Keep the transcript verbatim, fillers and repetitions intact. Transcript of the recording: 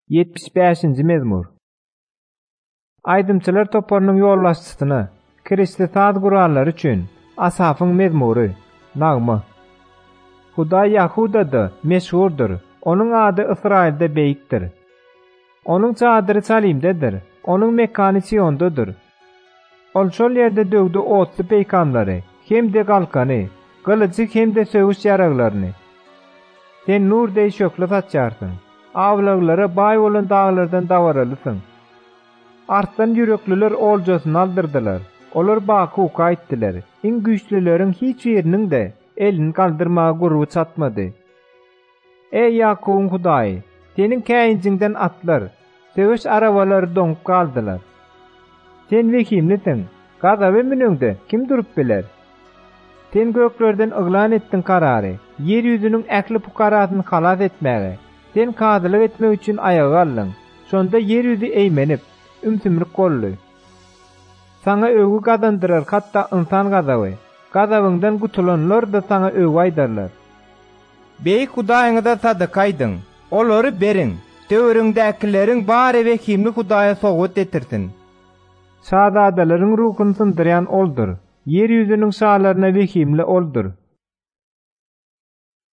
yetmiş beşinji mezmur. Aydymçylar toparynyň ýolbaşçysyna, Kiriste taýt guranlar üçin Asafyň mezmury, nagmy. Hudaý Ýahudada meşhurdur, onuň ady Israilde beýikdir. Onuň çadyry Salimdedir, onuň mekany Siondadyr. Ol şol ýerde döwdi otly peýgamlary, hem de galkany, gylyjy hem de söwüş ýaraglaryny. Sen nur diýip şökle saçarsyň. Awlaglara baý bolan dağlardan dawaralysyň. Artdan yürekliler oljasyny aldyrdylar. Olar baky uka aýtdylar. Iň güýçlüleriň hiç ýeriniň de elini galdyrmaga gurwy çatmady. Ey Ýakubyň Hudaý, seniň käýinjiňden atlar, söwüş arabalary doňup galdylar. Sen wekimlisin, gazaby münüňde kim durup biler? Sen göklerden yglan etdiň karary, ýer ýüzüniň äkli pukaratyny halas etmäge. Sen kadylyk etmek üçin ayaga aldyň. Şonda ýer ýüzi eýmenip, ümsümlik boldy. Sana öwgü gadandyrar, hatda insan gazaby. Gazabyňdan gutulanlar da sana öwgü aýdarlar. Beýik Hudaýyňa sadyka aýdyň. Olary beriň. Töwreňdäkileriň bary wekimli Hudaýa sowgat etirsin. Şahzadalaryň ruhuny sındyrýan oldur. Yer ýüzüniň şahlaryna wekimli oldur.